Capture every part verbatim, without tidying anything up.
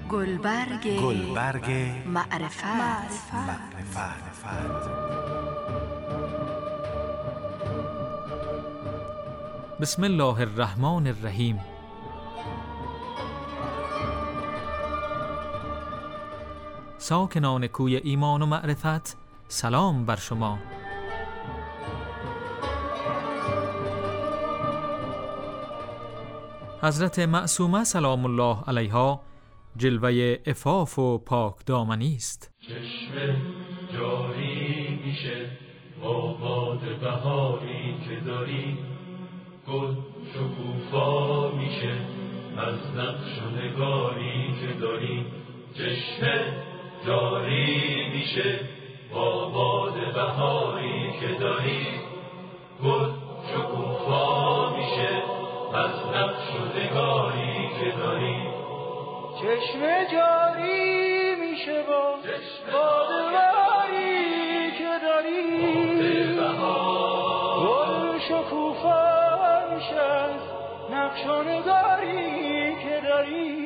گلبرگ گلبرگ معرفت معرفت بسم الله الرحمن الرحیم. ساکنان کوی ایمان و معرفت، سلام بر شما. حضرت معصومه سلام الله علیها جلوه عفاف و پاک دامنی است. چشمه جاری میشه با باد بهاری که داری، گل شکوفا میشه از نقش و نگاری که داری. چشمه جاری میشه با باد بهاری که داری، گل شکوفا میشه از نقش و نگاری که داری. چشمه جاری میشه با باد بهاری که داری، گل شکوفا میشه از نقش و نگاری که داری.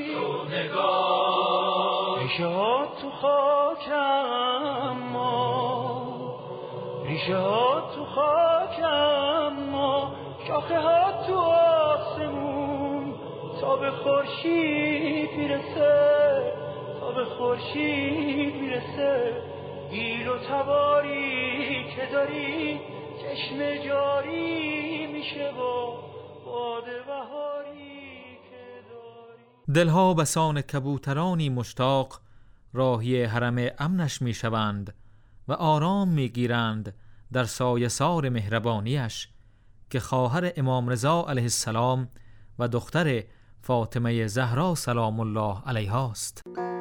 ریشه ها تو خاکم ما، ریشه ها تو خاکم ما، شاخه ها تو آسمون، تا به خورشید میرسه، تا به خورشید میرسه. گیل و تباری که داری، چشم جاری میشه با باد بهاری که داری. دلها بسان کبوترانی مشتاق راهی حرم امنش میشوند و آرام میگیرند در سایه سار مهربانیش، که خواهر امام رضا علیه السلام و دختر فاطمه زهرا سلام الله علیها است.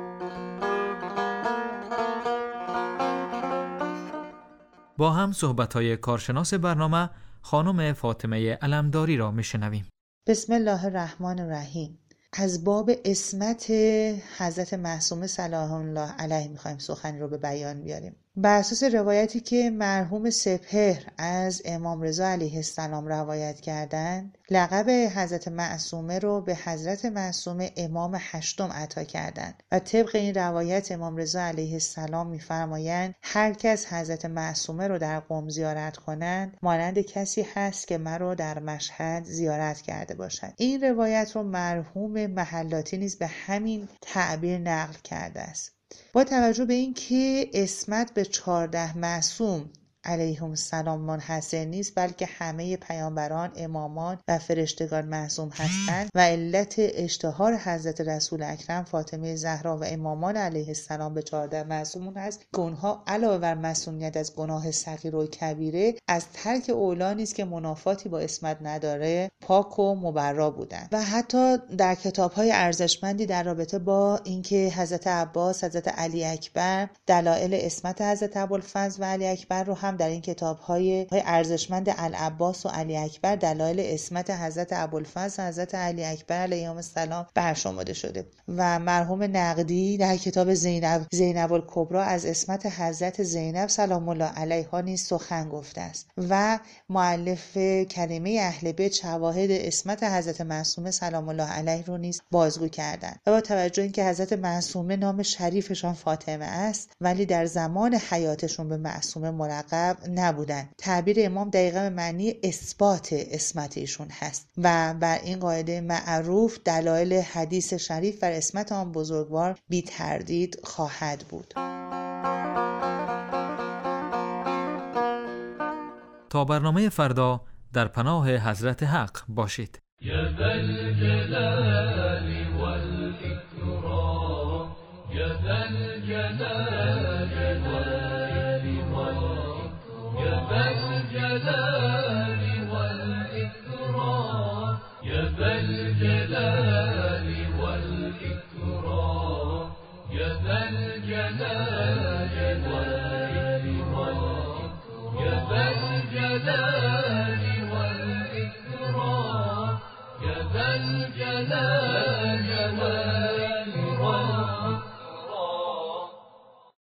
با هم صحبت‌های کارشناس برنامه خانم فاطمه علمداری را میشنویم. بسم الله الرحمن الرحیم. از باب عصمت حضرت معصومه سلام الله علیه میخوایم سخن رو به بیان بیاریم. بر اساس روایتی که مرحوم سپهر از امام رضا علیه السلام روایت کردند، لقب حضرت معصومه رو به حضرت معصومه امام هشتم عطا کردند و طبق این روایت امام رضا علیه السلام میفرمایند هر کس حضرت معصومه رو در قم زیارت کنند مانند کسی هست که مرا در مشهد زیارت کرده باشد. این روایت رو مرحوم محلاتی نیز به همین تعبیر نقل کرده است. با توجه به این که عصمت به چهارده معصوم علیهم السلام منحصر نیست، بلکه همه پیامبران، امامان و فرشتگان معصوم هستند و علت اشتهار حضرت رسول اکرم فاطمه زهرا و امامان علیه السلام به چهارده معصومون هست که اونها علاوه بر معصومیت از گناه صغیر و کبیره، از ترک اولا نیست که منافاتی با عصمت نداره، پاک و مبرا بودند. و حتی در کتاب‌های ارزشمندی در رابطه با اینکه حضرت عباس، حضرت علی اکبر دلایل عصمت حضرت ابوالفضل و علی اکبر رو هم در این کتاب‌های ارزشمند العباس و علی اکبر دلایل عصمت حضرت ابوالفضل و حضرت علی اکبر علیهم السلام برشمرده شده. و مرحوم نقدی در کتاب زینب زینب الکبری از عصمت حضرت زینب سلام الله علیها نیز سخن گفته است و مؤلف کلمه اهل بیت شواهد عصمت حضرت معصومه سلام الله علیه رو نیز بازگو کردند. و با توجه اینکه حضرت معصومه نام شریفشان فاطمه است ولی در زمان حیاتشون به معصومه ملقب نبودن، تعبیر امام دقیقا به معنی اثبات عصمت ایشون هست و بر این قاعده معروف دلایل حدیث شریف بر عصمت آن بزرگوار بی تردید خواهد بود. تا برنامه فردا در پناه حضرت حق باشید. یا ذا الجلال والإکرام، یا ذا الجلال یا ذا الجلال والإكرام، یا ذا الجلال والإكرام، یا ذا الجلال والإكرام، یا ذا الجلال